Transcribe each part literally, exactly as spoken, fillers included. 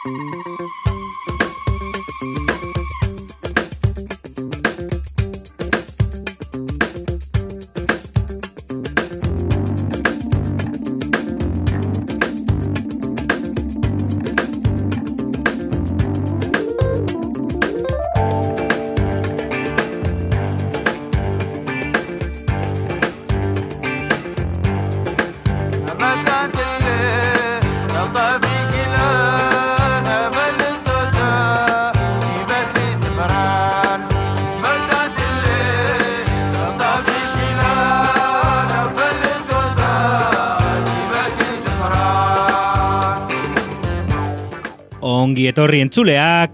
Ongi etorri entzuleak,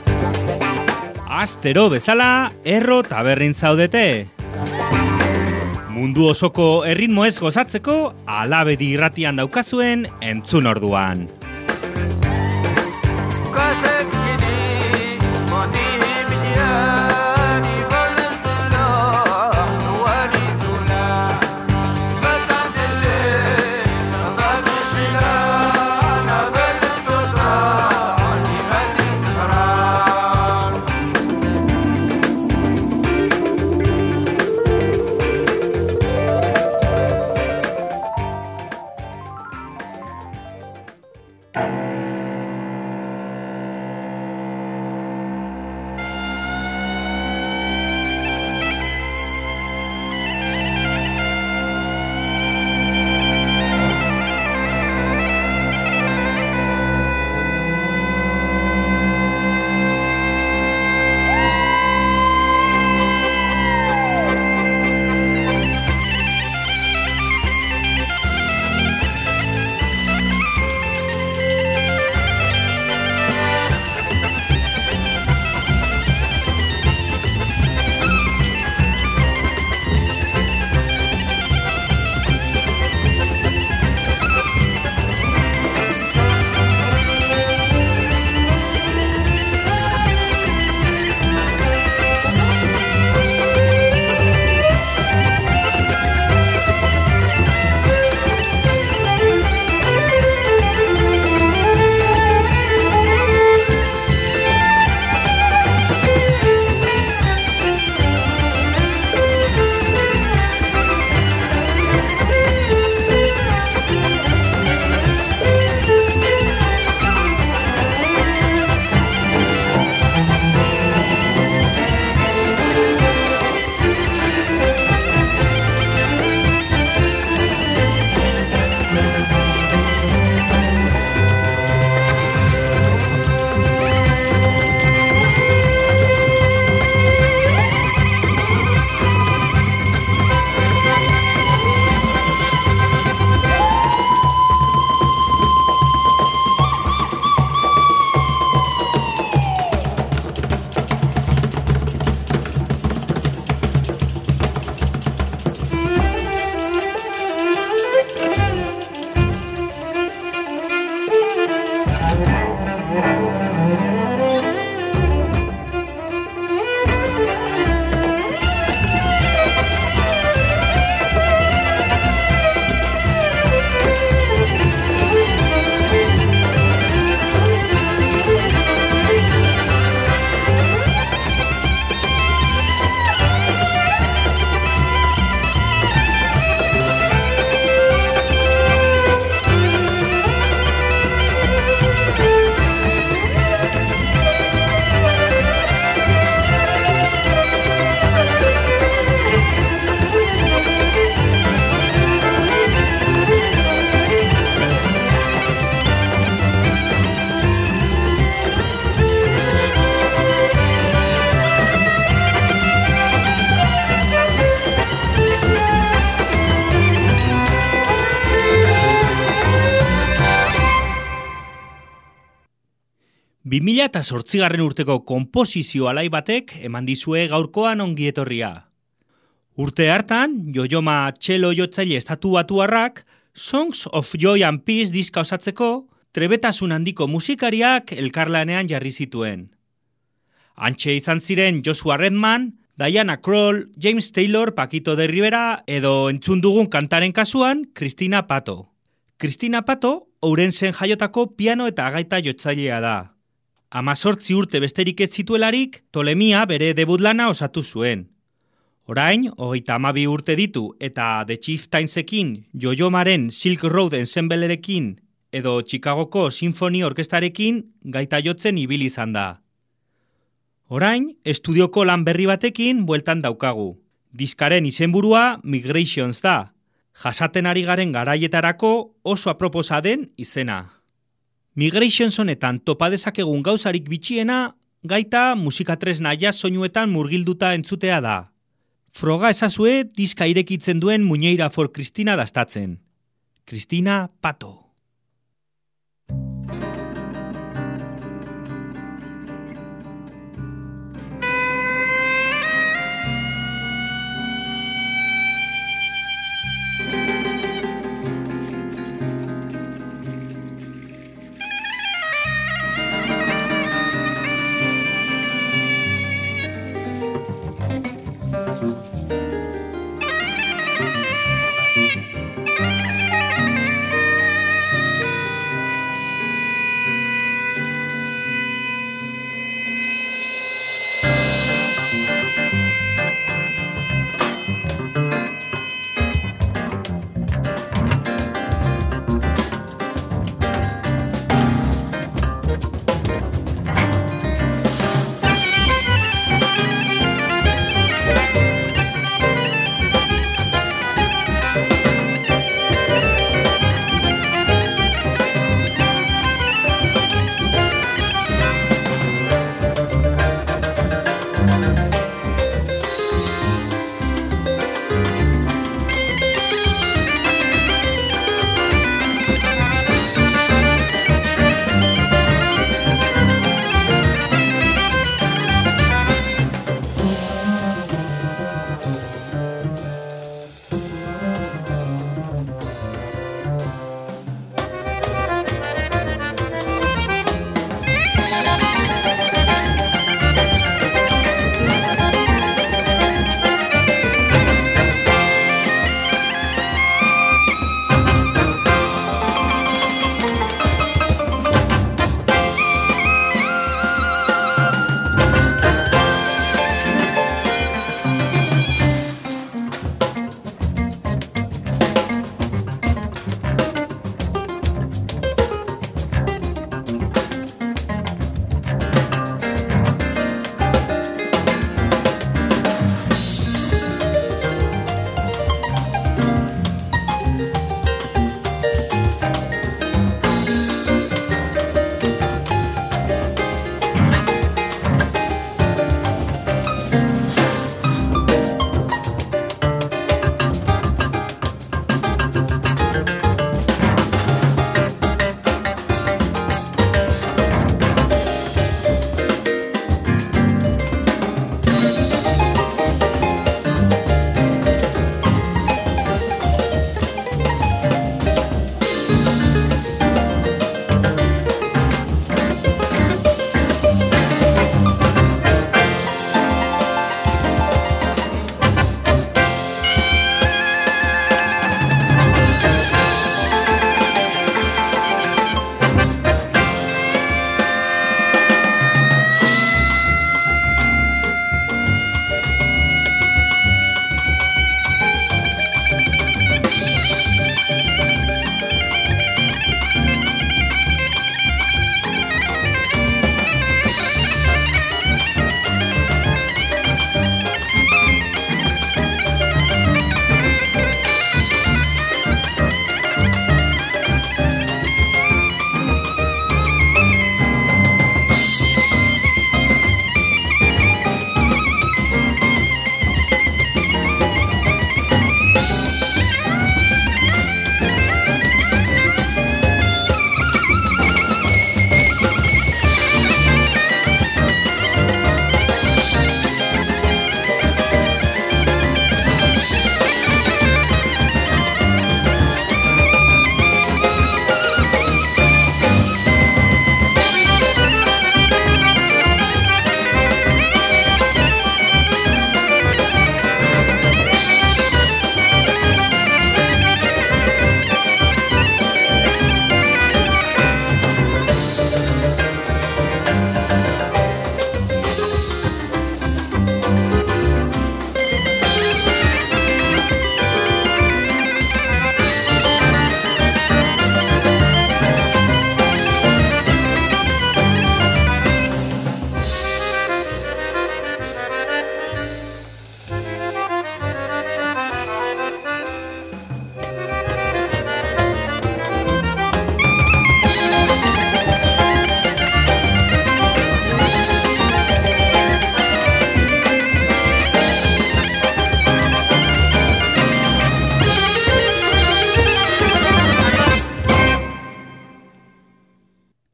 astero bezala erro taberrin zaudete. Mundu osoko erritmoez gozatzeko Alabedi irratian daukazuen entzun orduan. bi mila zortzigarren urteko konposizio alai batek eman dizue gaurkoan ongietorria. Urte hartan, Yo-Yoma txelo jotzaile estatu batuarrak Songs of Joy and Peace diska osatzeko trebetasun handiko musikariak elkarlanean jarri zituen. Hantxe izan ziren Joshua Redman, Diana Krall, James Taylor, Paquito de Rivera edo entzun dugun kantaren kasuan Christina Pato. Kristina Pato, Ourensen jaiotako piano eta gaita jotzailea da. Hamazortzi urte besterik ez zituelarik, Tolemia bere debut lana osatu zuen. Orain, hogeita hamabi urte ditu eta The Chieftainsekin, Yo-Yomaren Silk Road Ensemblerekin edo Chicagoko Symphony Orkestarekin gaita jotzen ibili izan da. Orain, estudioko lan berri batekin bueltan daukagu. Diskaren izenburua Migrations da, jasaten ari garen garaietarako oso aproposa den izena. Migrations honetan topa dezakegun gauzarik bitxiena, gaita musikatresna jazz soinuetan murgilduta entzutea da. Froga ezazue diska irekitzen duen muñeira for Kristina dastatzen. Kristina Pato.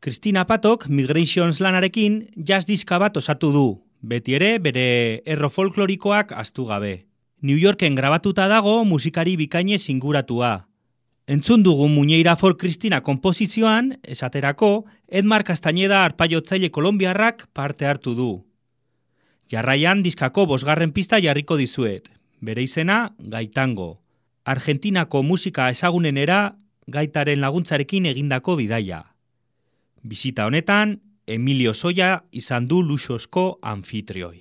Christina Patok Migrations lanarekin jazz diska bat osatu du, beti ere bere erro folklorikoak ahaztu gabe. New Yorken grabatuta dago musikari bikainez inguratua. Entzun dugu Muñeira for Christina konposizioan, esaterako, Edmar Castañeda arpaiotzaile kolonbiarrak parte hartu du. Jarraian diskako bosgarren pista jarriko dizuet, bere izena Gaitango. Argentinako musika ezagunenera gaitaren laguntzarekin egindako bidaia. Bisita honetan, Emilio Soia izan du luxuzko anfitrioi.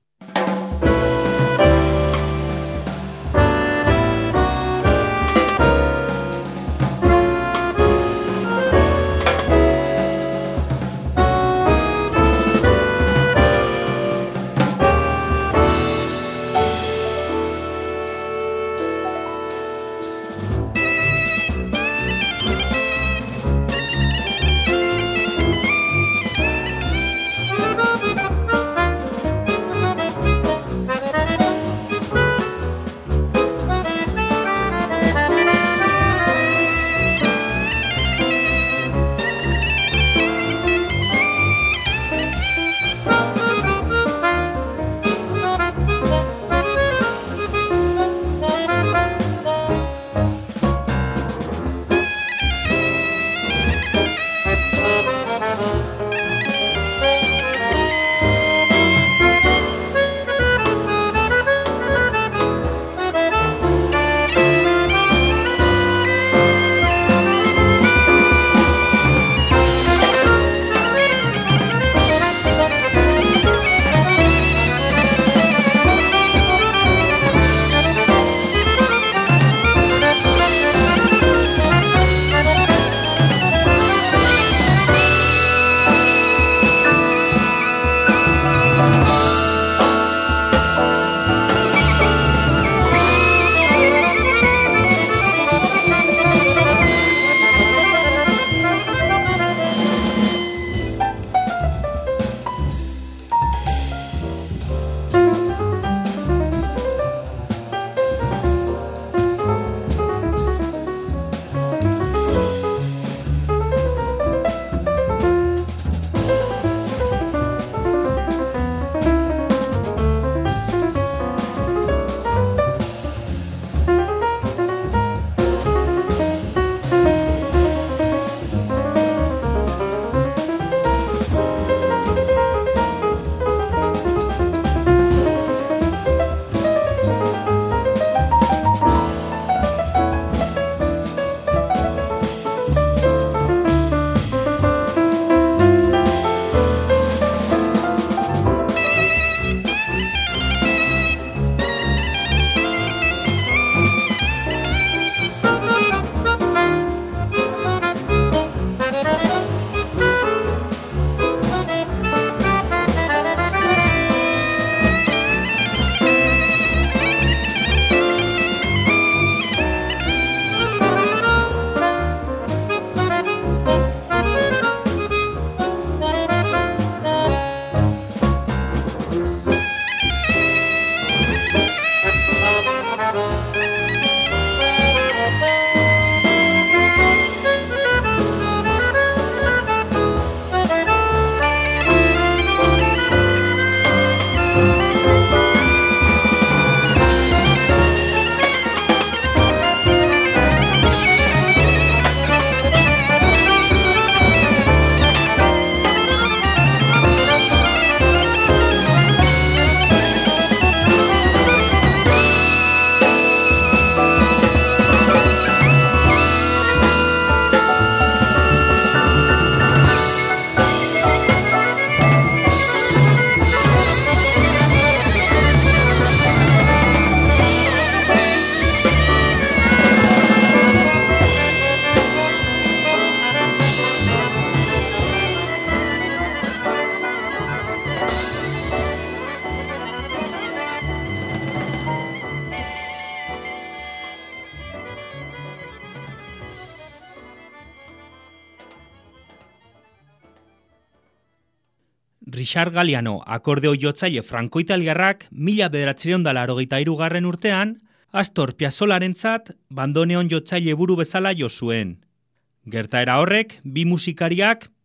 Richard Galliano akordeo jotzaile franko-italiarrak mila bederatziehun eta laurogeita hirugarren urtean Astor Piazzolarentzat bandoneon jotzaile buru bezala jo zuen. Gertaera horrek bi musikariak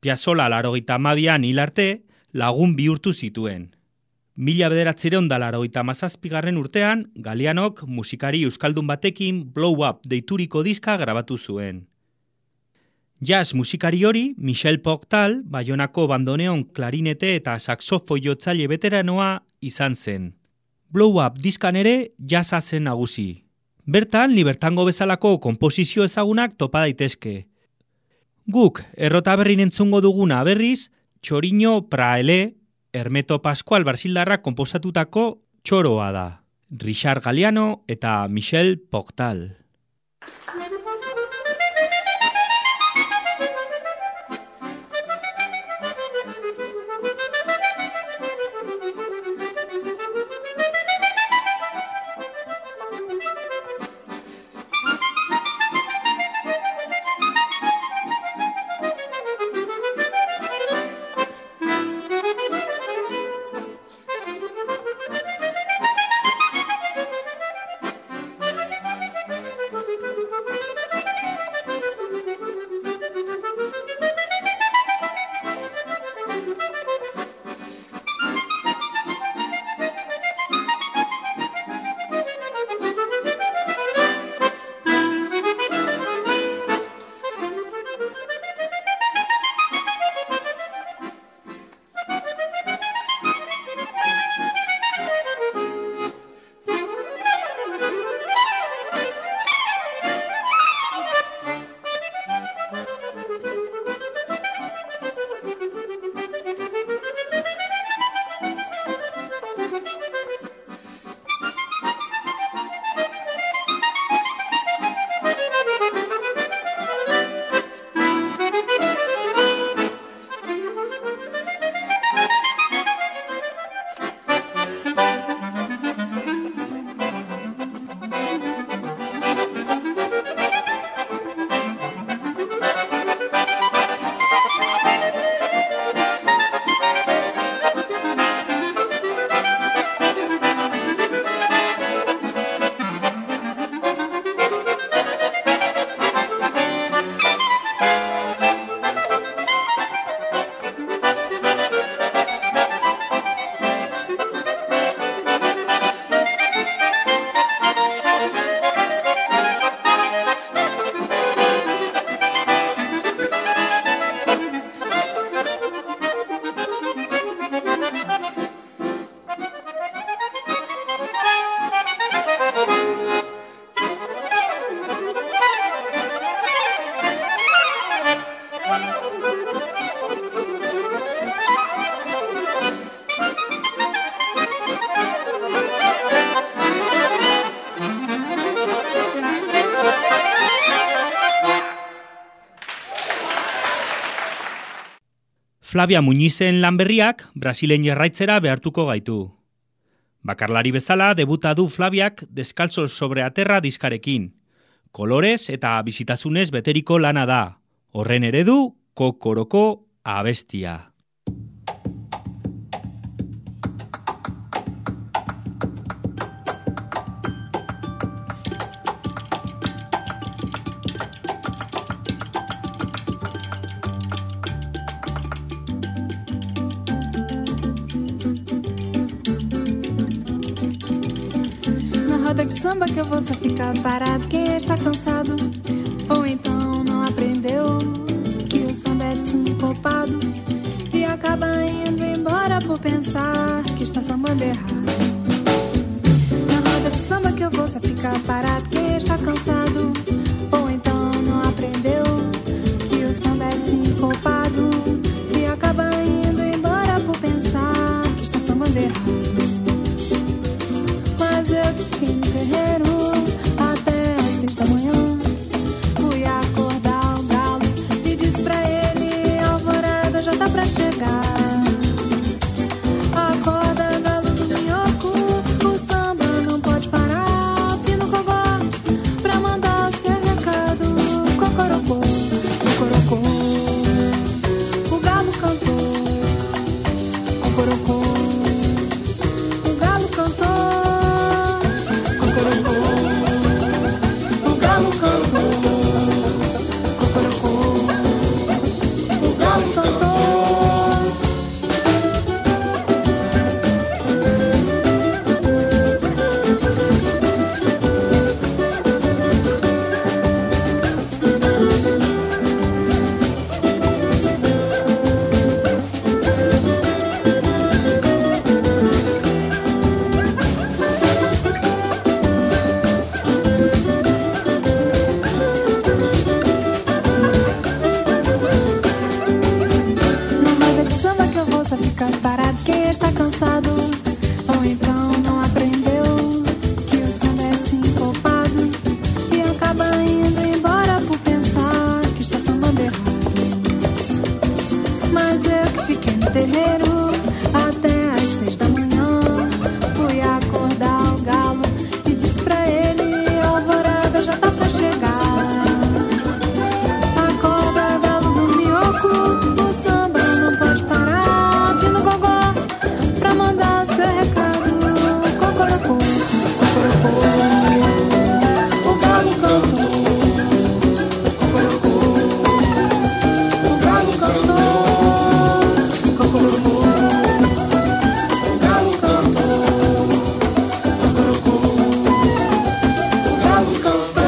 Piazzolla laurogeita hamabian hil arte lagun bihurtu zituen. Mila bederatziehun eta laurogeita hamazazpigarren urtean, Galianok musikari euskaldun batekin Blow Up deituriko diska grabatu zuen. Jazz musikari hori, Michel Poctal, Baionako bandoneon, klarinete eta saxofoi jotzaile veteranoa izan zen. Blow Up diskan ere jazza zen nagusi. Bertan, Libertango bezalako konposizio ezagunak topa daitezke. Guk, errota berrin entzungo duguna berriz, Txoriño Praele, Hermeto Pascual Brasildarrak konposatutako txoroa da. Richard Galliano eta Michel Poctal. Flavia Muñizen lan berriak Brasilen jarraitzera behartuko gaitu. Bakarlari bezala debuta du Flaviak Descalzos sobre a terra diskarekin. Kolorez eta bizitasunez beteriko lana da. Horren eredu, Kokoroko abestia. De samba que eu vou só ficar parado quem está cansado ou então não aprendeu que o samba é sincopado e acaba indo embora por pensar que está sambando errado. Na roda de samba que eu vou só ficar parado quem está cansado ou então não aprendeu que o samba é sincopado e acaba indo embora por pensar que está sambando errado. Mas eu fiquei no terreiro até às seis da manhã. Fui acordar o galo e disse pra ele: a alvorada já tá pra chegar. Acorda, galo do minhoco, o samba não pode parar. Fino cogó pra mandar seu recado. Cocorocô, cocorocô, o galo cantou. Cocorocô, o galo cantou. Canto fica parado quem está cansado, ou então não aprendeu que o samba é sincopado e acaba indo embora por pensar que está sambando errado. Mas eu que fiquei no terreiro até às seis da manhã, fui acordar o galo e disse pra ele: a alvorada já tá pra chegar. Acorda, galo do minhoco, o samba não pode parar. Vim no gogó pra mandar seu recado. Cocorocô, cocorocô, o galo cantou. Cocorocô, o galo cantou. Cocorocô, o galo cantou. Cocorocô, o galo cantou.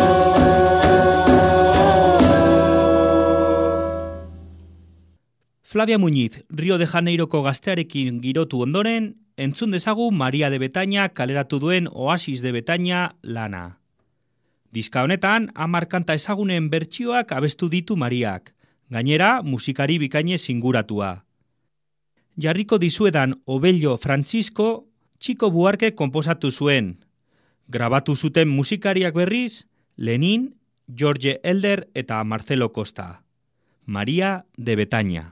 Flavia Muñiz, Rio de Janeiroko gaztearekin girotu ondoren, entzun dezagu Maria de Betaña kaleratu duen Oasis de Betaña lana. Diska honetan, hamar kanta ezagunen bertsioak abestu ditu Mariak, gainera musikari bikaine singuratua. Jarriko dizuedan Obello Francisco, Txiko Buarke konposatu zuen. Grabatu zuten musikariak berriz, Lenin, George Elder eta Marcelo Costa. Maria de Betaña.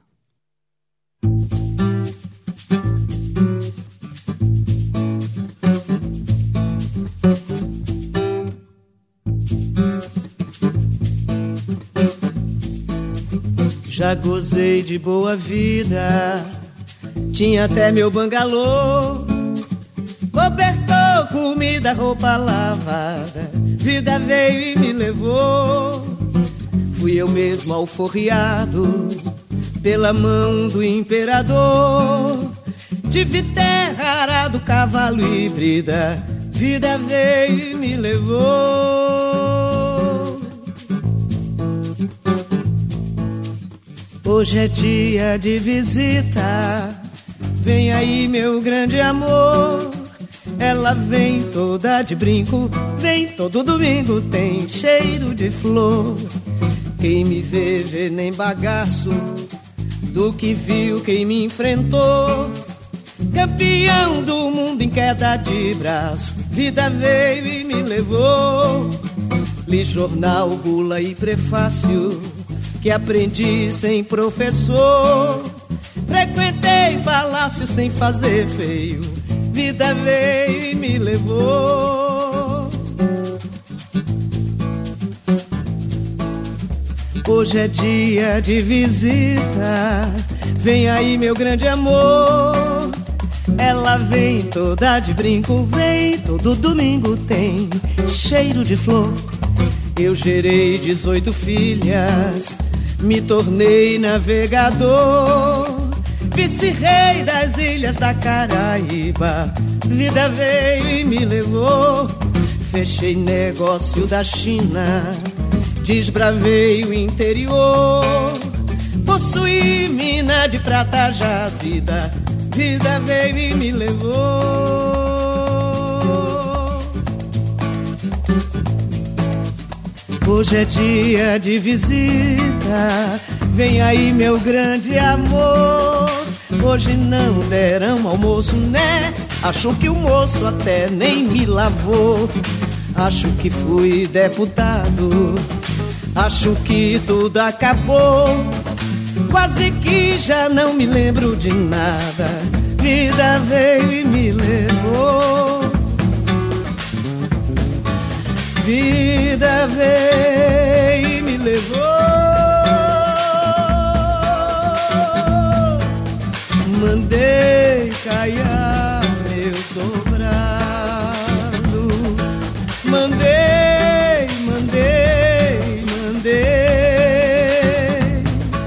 Já gozei de boa vida, tinha até meu bangalô, cobertor, comida, roupa lavada, vida veio e me levou. Fui eu mesmo alforriado pela mão do imperador, tive terra, arado, cavalo e brida, vida veio e me levou. Hoje é dia de visita, vem aí meu grande amor. Ela vem toda de brinco, vem todo domingo, tem cheiro de flor. Quem me vê, vê nem bagaço do que viu quem me enfrentou. Campeão do mundo em queda de braço, vida veio e me levou. Li jornal, bula e prefácio, que aprendi sem professor. Frequentei palácio sem fazer feio, vida veio e me levou. Hoje é dia de visita, vem aí meu grande amor. Ela vem toda de brinco, vem todo domingo, tem cheiro de flor. Eu gerei dezoito filhas, me tornei navegador, vice-rei das ilhas da Caraíba, vida veio e me levou. Fechei negócio da China, desbravei o interior, possuí mina de prata jazida, vida veio e me levou. Hoje é dia de visita, vem aí meu grande amor. Hoje não deram almoço, né? Acho que o moço até nem me lavou. Acho que fui deputado, acho que tudo acabou. Quase que já não me lembro de nada, vida veio e me levou. Vida veio e me levou. Mandei caiar meu sobrado, mandei, mandei, mandei,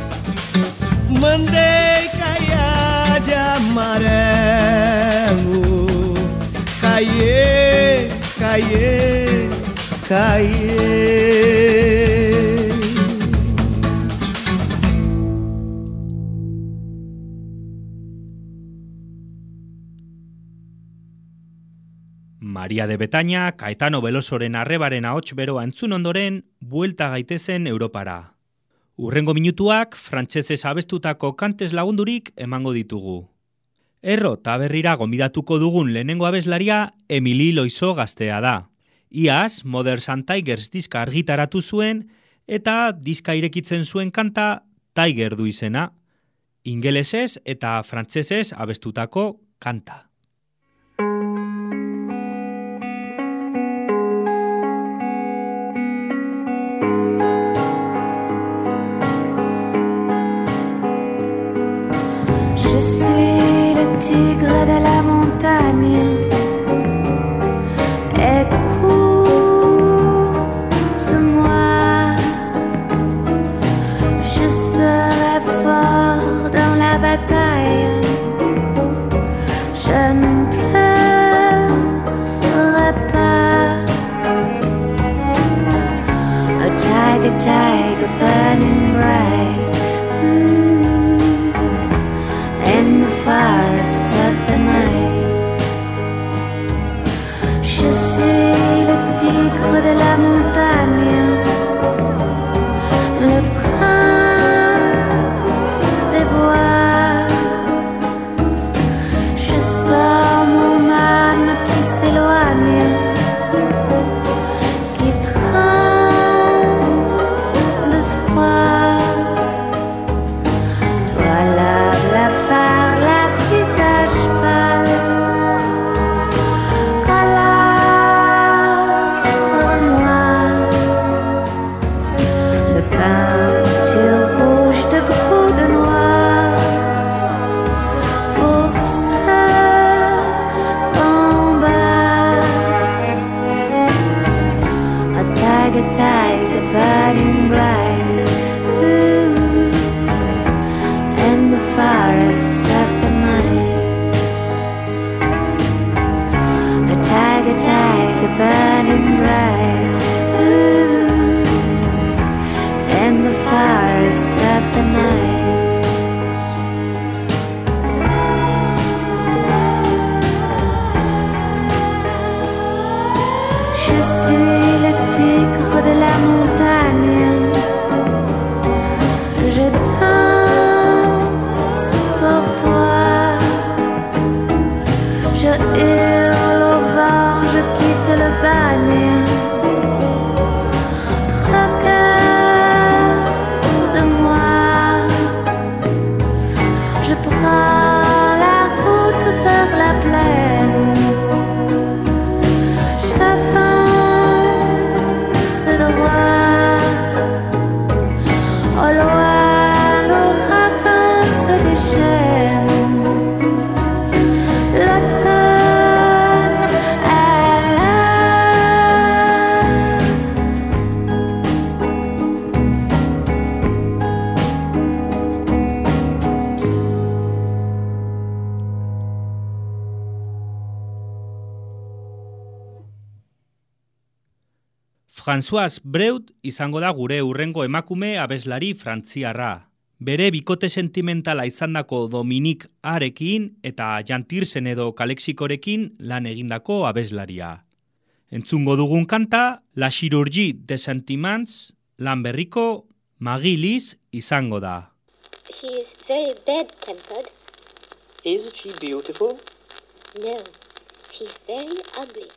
mandei caiar de amarelo, caiê, caiê, caiê. Maria de Betaña, Caetano Velosoren arrebaren ahots beroa entzun ondoren, buelta gaitezen Europara. Urrengo minutuak, frantsesez abestutako kantez lagundurik emango ditugu. Erro taberrira gomidatuko dugun lehenengo abeslaria Emily Loiso gaztea da. Iaz, Mothers and Tigers diska argitaratu zuen eta diska irekitzen zuen kanta Tiger du izena. Ingelesez eta frantsesez abestutako kanta. Je suis le tigre de la montagne. Écoute-moi, je serai fort dans la bataille. Je ne pleurerai pas. A tiger, tiger, burning bright. In the forests of the night, je suis le tigre de la montagne, le prince des bois. Je sens mon âme qui s'éloigne, qui tremble de froid. Toi là, la phare, la visage pâle, râle-moi. Le peinture rouge de brou de noir pour ce combat. A tiger, tiger, burning bright. Ooh. In the forests of the night, a tiger, tiger, burning bright. Ooh. In the forests of the night. Je suis le tigre de la montagne. Je danse pour toi. Je hurle au vent, je quitte le bagne. Regarde-moi. Je prends la route vers la plaine. J'avance droit. Au loin, l'ouragan se déchaîne. L'automne est là. François Braud izango da gure hurrengo emakume abeslari frantziarra. Bere bikote sentimentala izandako Dominique Arekin eta Jan Tiersen edo Kalexikorekin lan egindako abeslaria. Entzungo dugun kanta, La Chirurgie des Sentiments, lan berriko Marie Lise izango da. She is very bad-tempered. Is she beautiful? No, she's very ugly.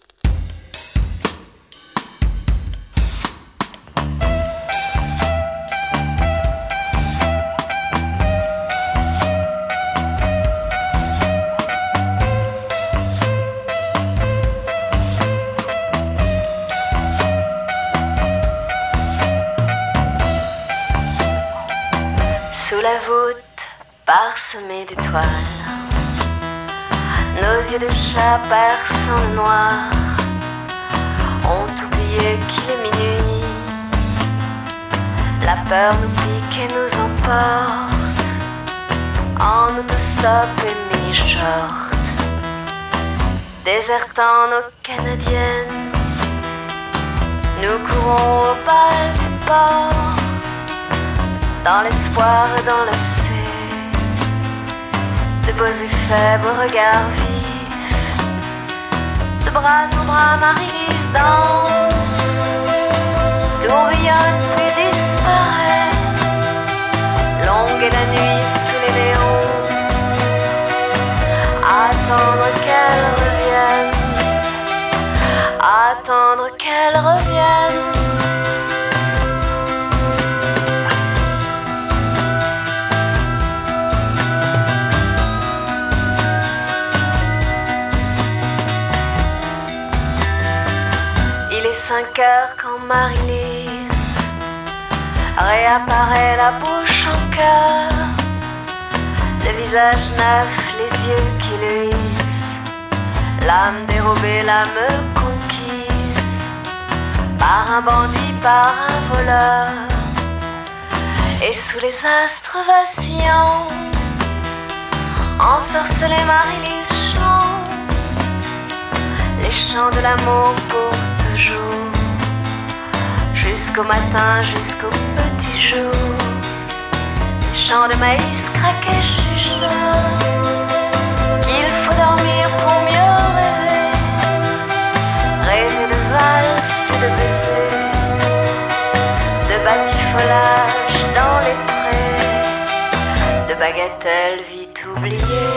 Sous la voûte parsemée d'étoiles, nos yeux de chat perçant le noir ont oublié qu'il est minuit. La peur nous pique et nous emporte en autostop et mini-short, désertant nos canadiennes. Nous courons au bal des ports, dans l'espoir et dans le C, de beaux et faibles regards vifs, de bras en bras Marie-Lise danse, tourbillonne puis disparaît, longue est la nuit sous les néons, cinq heures quand Marie-Lise réapparaît la bouche en cœur, le visage neuf, les yeux qui luisent, l'âme dérobée, l'âme conquise par un bandit, par un voleur. Et sous les astres vacillants, ensorcelée Marie-Lise chante les chants de l'amour pour toujours, jusqu'au matin, jusqu'au petit jour. Les chants de maïs craqués chuchotent qu'il faut dormir pour mieux rêver, rêver de valses et de baisers, de batifolage dans les prés, de bagatelles vite oubliées.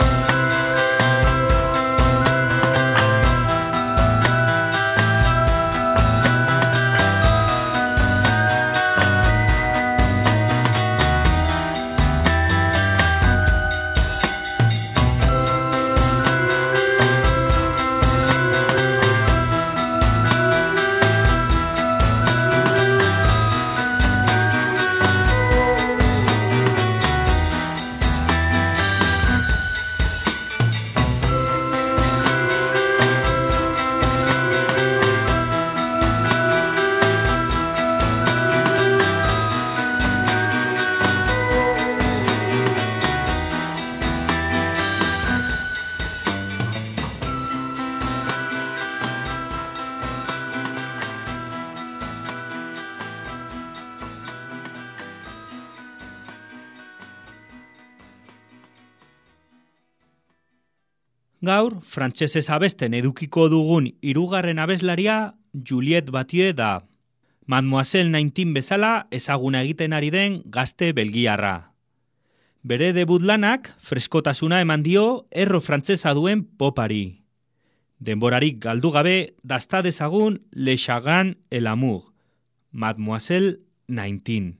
Gaur, frantsesez abesten edukiko dugun hirugarren abeslaria Juliette Bathieu da. Mademoiselle nineteen bezala ezaguna egiten ari den gazte belgiarra. Bere debut lanak freskotasuna eman dio erro frantsesa duen popari. Denborarik galdu gabe dasta dezagun Le Chagrin et l'amour, Mademoiselle nineteen.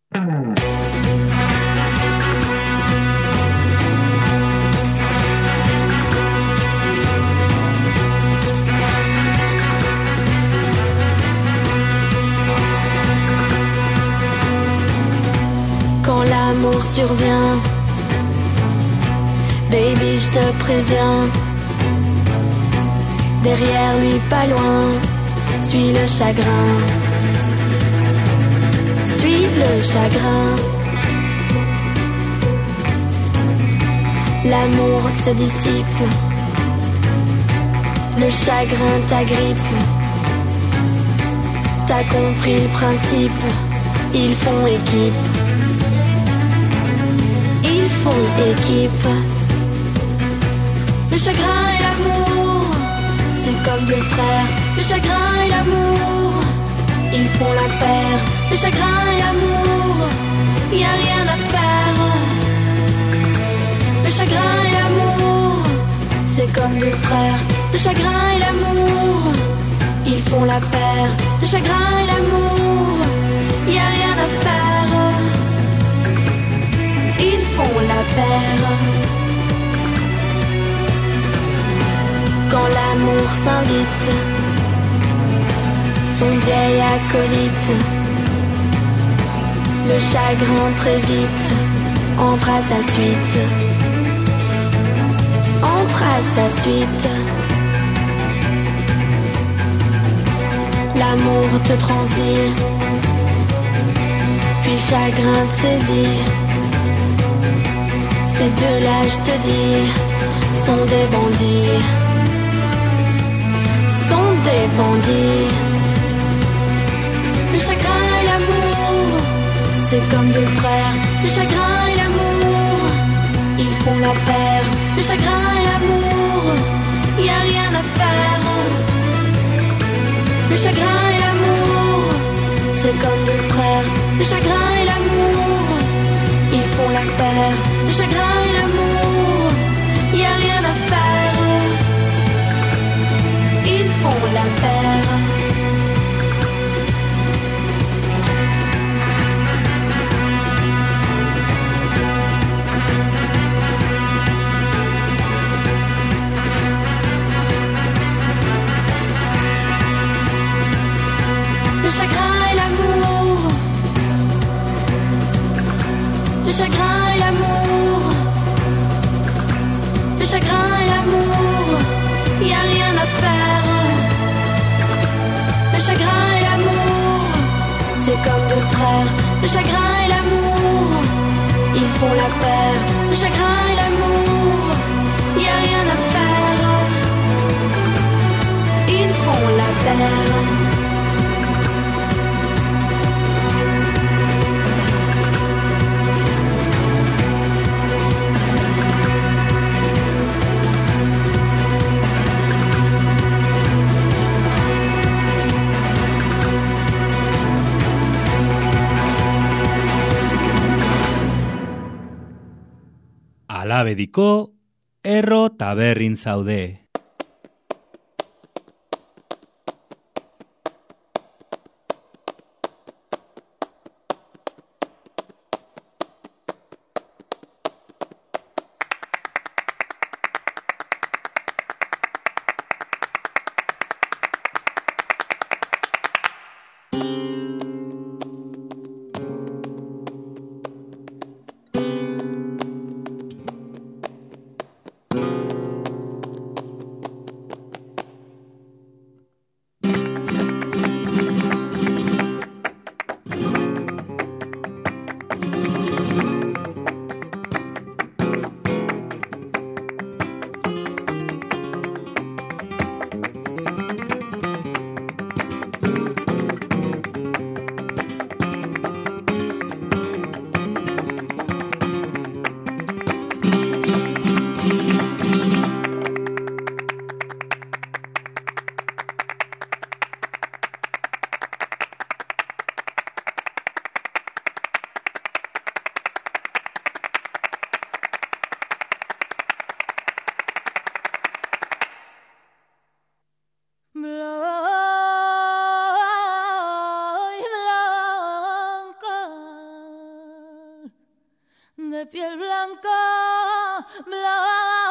Quand l'amour survient, baby, je te préviens. Derrière lui, pas loin, suis le chagrin. Suis le chagrin. L'amour se dissipe, le chagrin t'agrippe. T'as compris le principe, ils font équipe. Ils font équipe. Le chagrin et l'amour, c'est comme deux frères. Le chagrin et l'amour, ils font la paire. Le chagrin et l'amour, y a rien à faire. Le chagrin et l'amour, c'est comme deux frères. Le chagrin et l'amour, ils font la paire. Le chagrin et l'amour, y a rien à faire. Ils font la paire. Quand l'amour s'invite, son vieil acolyte, le chagrin très vite entre à sa suite. Entre à sa suite. L'amour te transit, puis chagrin te saisit. Ces deux-là, je te dis, sont des bandits. Sont des bandits. Le chagrin et l'amour, c'est comme deux frères. Le chagrin et l'amour, ils font la paire. Le chagrin et l'amour, y a rien à faire. Le chagrin et l'amour, c'est comme deux frères. Le chagrin et l'amour, ils font la paire. Le chagrin et l'amour, y a rien à faire. Ils font la paire. le chagrin et l'amour, le chagrin et l'amour, le chagrin et l'amour, y a rien à faire. Le chagrin et l'amour, c'est comme deux frères. Le chagrin et l'amour, ils font la paire. Le chagrin et l'amour, y a rien à faire. Ils font la paire. Alabediko, erro taberrin zaude. De piel blanca, blanca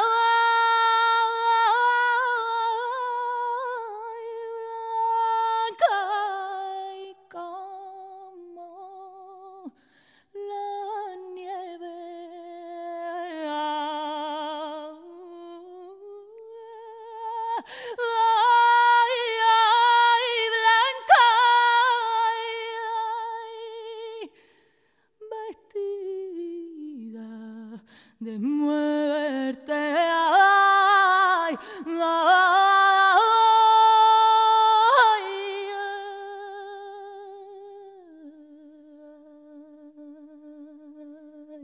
y como la nieve. Ay, ay, blanca, ay, ay, vestida de muerte, ay, ay, ay.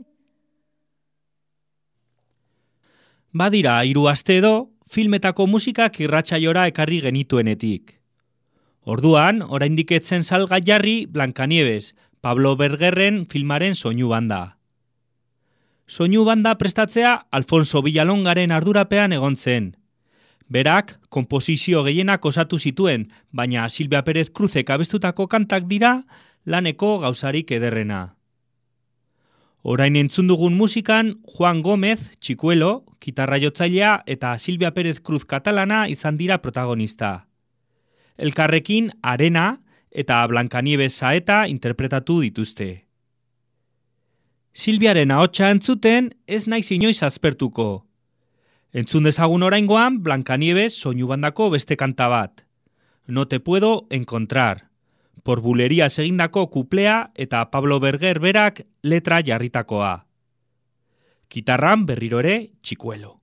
Badira hiru aste edo, filmetako musikak irratsaiora ekarri genituenetik. Orduan, oraindik etzen salgai jarri Blancanieves, Pablo Bergerren filmaren soinu banda. Soinu banda prestatzea Alfonso Villalongaren ardurapean egon zen. Berak, konposizio gehienak osatu zituen, baina Silvia Pérez Cruzek abestutako kantak dira laneko gauzarik ederrena. Orain entzun dugun musikan, Juan Gómez, Txikuelo, gitarra jotzailea eta Silvia Pérez Cruz katalana izan dira protagonista. Elkarrekin Arena eta Blancanieves saeta interpretatu dituzte. Silviaren ahotsa entzuten ez naiz inoiz aspertuko. Entzun dezagun oraingoan Blancanieves soinu bandako beste kanta bat. No te puedo encontrar. Por bulerías egindako kuplea eta Pablo Berger berak letra jarritakoa. Gitarran berriro ere Txikuelo.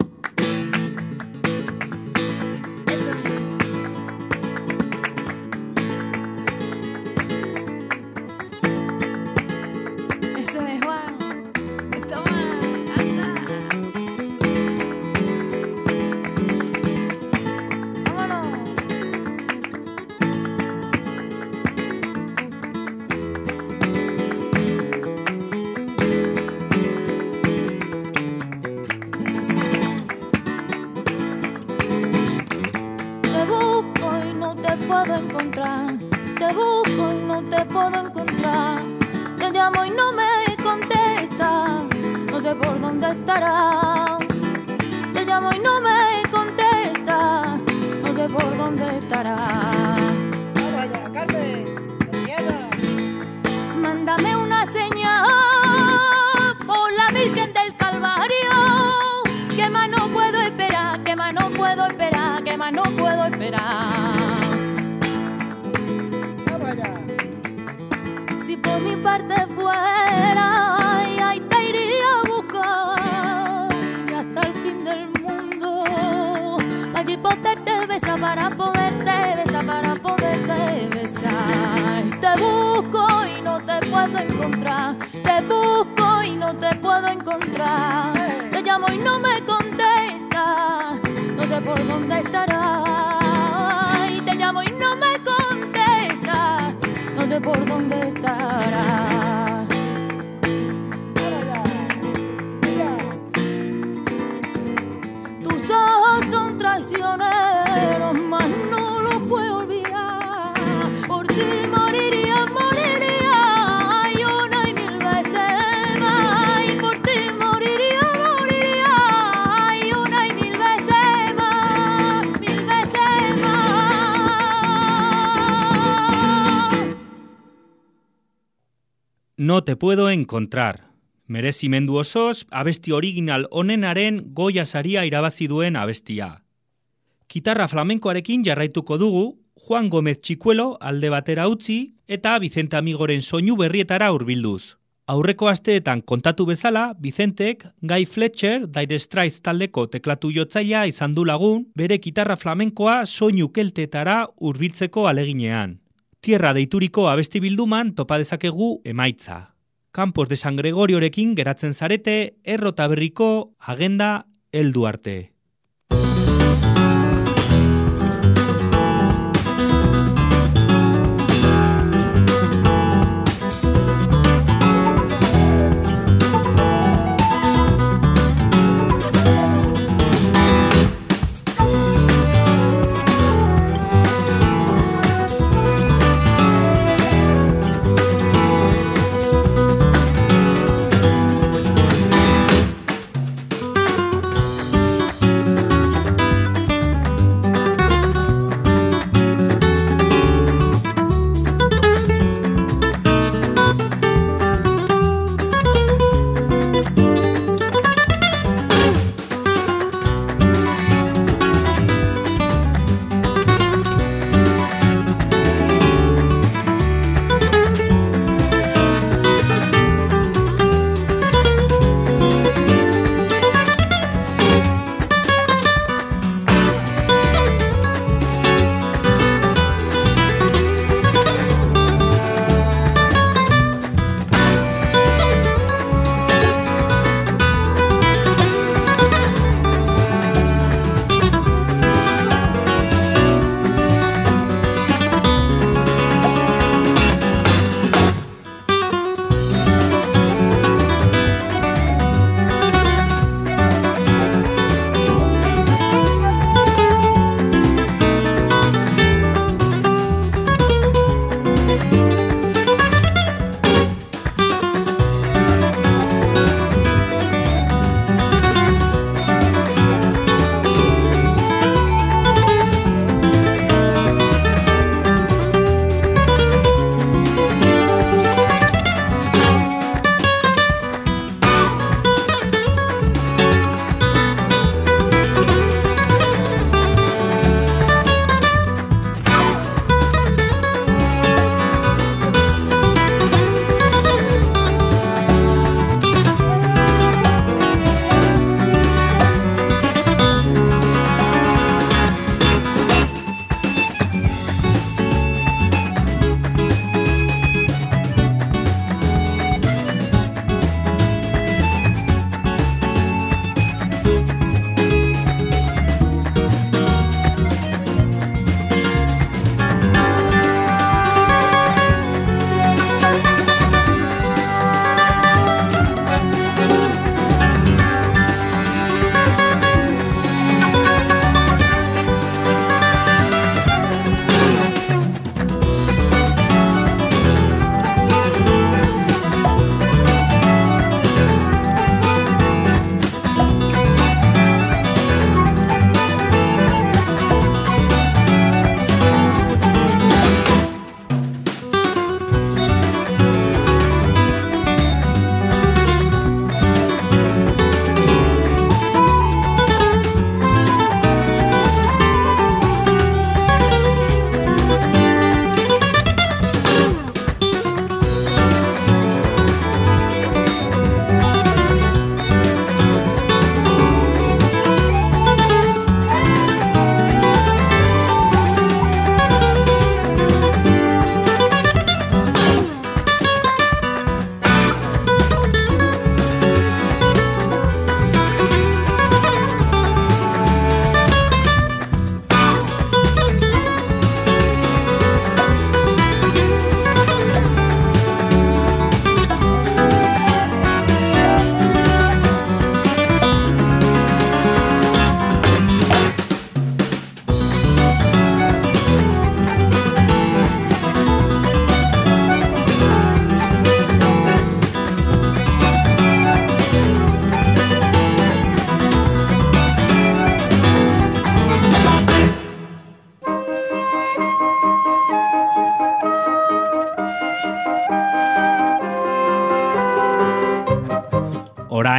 puedo encontrar, te busco y no te puedo encontrar, te llamo y no me contesta, no sé por dónde estará, te llamo y no me contesta, no sé por dónde estará. Vamos allá, Carmen. más no puedo esperar, que más no puedo esperar, que más no puedo esperar. Si por mi parte fuera, ay, ay, te iría a buscar y hasta el fin del mundo, allí poderte besar para poderte besar, para poderte besar. Te busco y no te puedo encontrar, te busco y no te puedo encontrar. Te llamo y no me contestas, no sé por dónde estarás. Y te llamo y no me contestas, no sé por dónde estarás. Tus ojos son traicioneros, mas no los puedo olvidar. Por ti moriría, moriría, ay, una y mil veces más. Y por ti moriría, moriría, ay, una y mil veces más, mil veces más. No te puedo encontrar. Merezimendu osoz, abesti original onenaren Goya saria irabazi duen abestia. Kitarra flamenkoarekin jarraituko dugu, Juan Gómez Txikuelo alde batera utzi eta Vicente Amigoren soinu berrietara hurbilduz. Aurreko asteetan kontatu bezala, Vicentek Guy Fletcher Dire Straits taldeko teklatu jotzailea izan du lagun, bere kitarra flamenkoa soinu keltetara hurbiltzeko aleginean. Tierra deituriko abesti bilduman topa dezakegu emaitza. Campos de San Gregoriorekin geratzen zarete, Errota Berriko agenda heldu arte.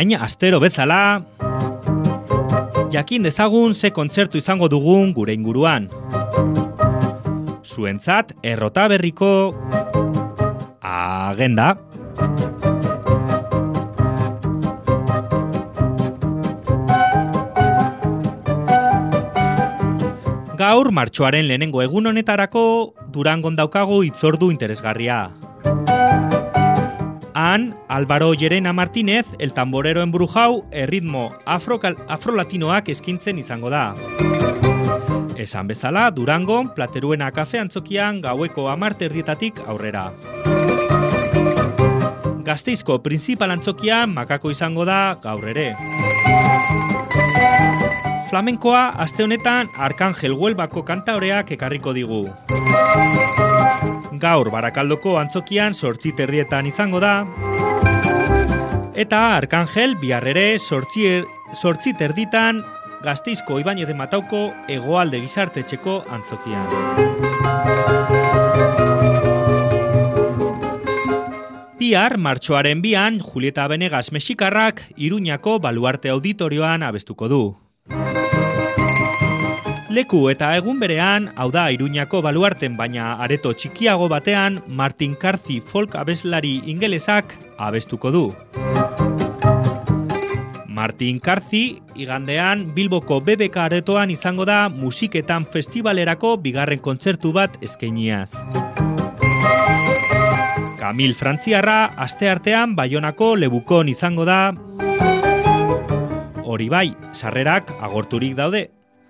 orain astero bezala jakin dezagun ze kontzertu izango dugun gure inguruan. Zuentzat errota berriko agenda. Gaur martxoaren lehenengo egun honetarako Durangon daukagu hitzordu interesgarria. Han, Álvaro Llerena Martínez, el tamborero embrujau, erritmo afrolatinoak eskintzen izango da. Esan bezala, Durangon, Plateruena kafe antzokian gaueko hamar erdietatik aurrera. Gasteizko printzipal antzokian makako izango da gaur ere. Flamenkoa aste honetan Arkanjel Huelbako kantaoreak ekarriko digu. Gaur Barakaldoko antzokian zortzi terdietan izango da. Eta Arkanjel bihar ere zortzi terditan Gasteizko Ibañez de Matauko Hegoalde Gizartetxeko antzokian. Bihar, martxoaren bian, Julieta Benegas mexikarrak Iruñako Baluarte Auditorioan abestuko du. Leku eta egun berean, hau da Iruñako Baluarten baina areto txikiago batean, Martin Carthy folk abeslari ingelesak abestuko du. Martin Carthy igandean Bilboko B B K aretoan izango da musiketan festivalerako bigarren kontzertu bat eskainiaz. Kamil Frantziarra asteartean Baionako Lebukon izango da. Hori bai, sarrerak agorturik daude.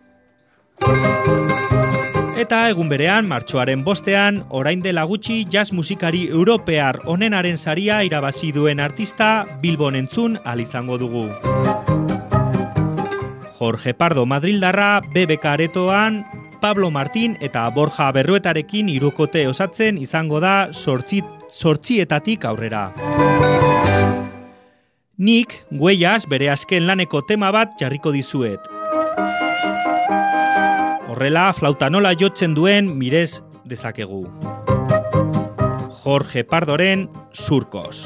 Eta egun berean, martxoaren bostean, orain dela gutxi jazz musikari europear onenaren saria irabazi duen artista Bilbon entzun ahal izango dugu. Jorge Pardo Madrildarra B B K aretoan, Pablo Martín eta Borja Berruetarekin hirukote osatzen izango da sortzi, sortzietatik aurrera. Nik, Huellas, bere azken laneko tema bat jarriko dizuet. Horrela, flauta nola jotzen duen mirez dezakegu. Jorge Pardoren Surkos.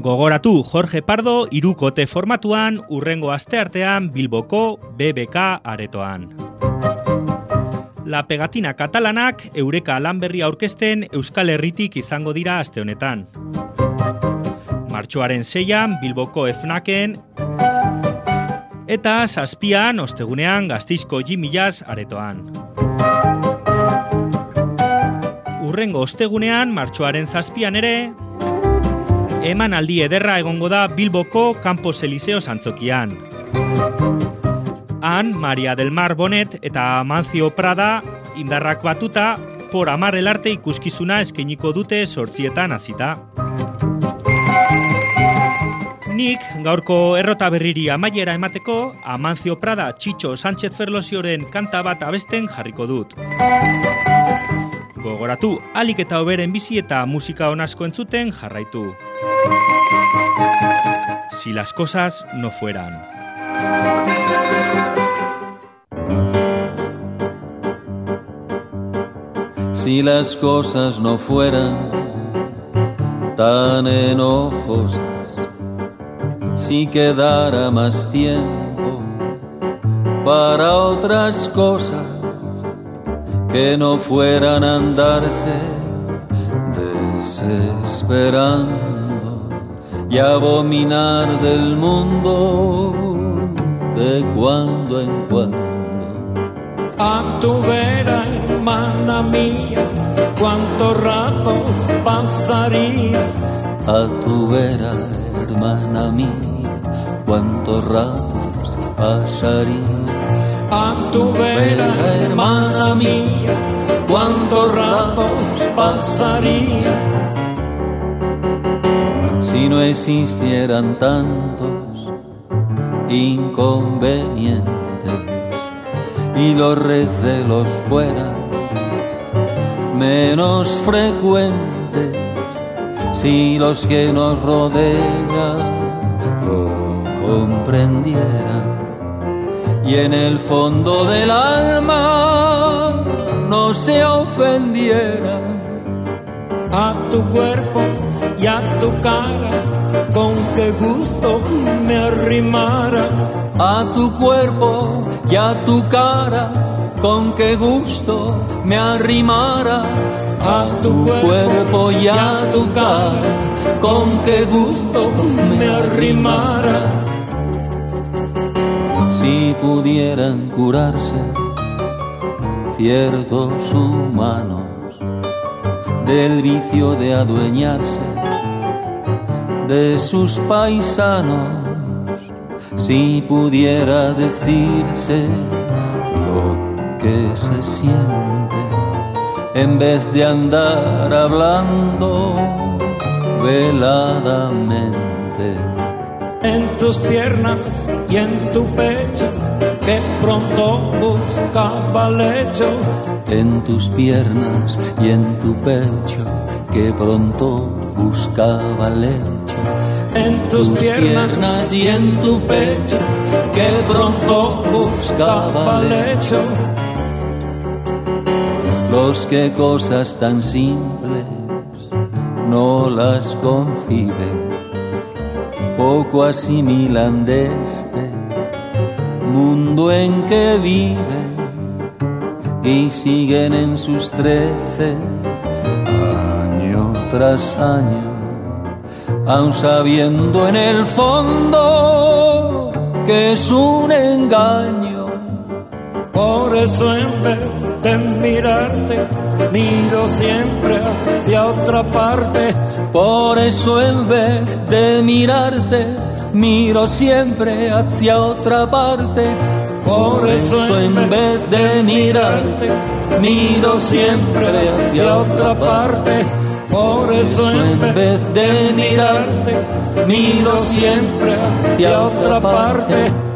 Gogoratu Jorge Pardo hirukote formatuan urrengo asteartean Bilboko B B K aretoan. La Pegatina katalanak Eureka lan berria aurkezten Euskal Herritik izango dira aste honetan. Martxoaren seian Bilboko Efnaken eta zazpian ostegunean Gasteizko Jimmy Jazz aretoan. Urrengo ostegunean martxoaren zazpian ere emanaldi ederra egongo da Bilboko Campos Elíseos antzokian. Han Maria del Mar Bonet eta Amancio Prada indarrak batuta por amar el arte ikuskizuna eskainiko dute sortzietan hasita. Nik gaurko errota berriri amaiera emateko Amancio Prada Txitxo Sánchez Ferlosioren kanta bat abesten jarriko dut. Gogoratu, alik eta hoberen bizi eta musika onasko entzuten jarraitu. Si las cosas no fueran. Si las cosas no fueran tan enojosas, si quedara más tiempo para otras cosas que no fueran a andarse desesperando y abominar del mundo de cuando en cuando. A tu vera, hermana mía, cuántos ratos pasaría. A tu vera, hermana mía, cuántos ratos pasaría. A tu vera, hermana mía, cuántos ratos pasaría. Si no existieran tantos inconvenientes y los recelos fueran menos frecuentes, si los que nos rodean lo comprendieran y en el fondo del alma no se ofendieran. A tu cuerpo y a tu cara, con qué gusto me arrimara. A tu cuerpo y a tu cara, con qué gusto me arrimara. A tu cuerpo y a tu cara, con qué gusto me arrimara. Si pudieran curarse ciertos humanos del vicio de adueñarse de sus paisanos, si pudiera decirse lo que se siente en vez de andar hablando veladamente. En tus piernas y en tu pecho, que pronto buscaba lecho. En tus piernas y en tu pecho, que pronto buscaba lecho. En tus, tus piernas, piernas y en tu pecho, que pronto buscaba lecho. Los que cosas tan simples no las conciben, poco asimilan de este mundo en que viven y siguen en sus trece año tras año, aun sabiendo en el fondo que es un engaño. Por eso en vez de mirarte, miro siempre hacia otra parte. Por eso en vez de mirarte, miro siempre hacia otra parte. Por eso en vez de mirarte, miro siempre hacia otra parte. Por eso en vez de mirarte, miro siempre hacia otra parte.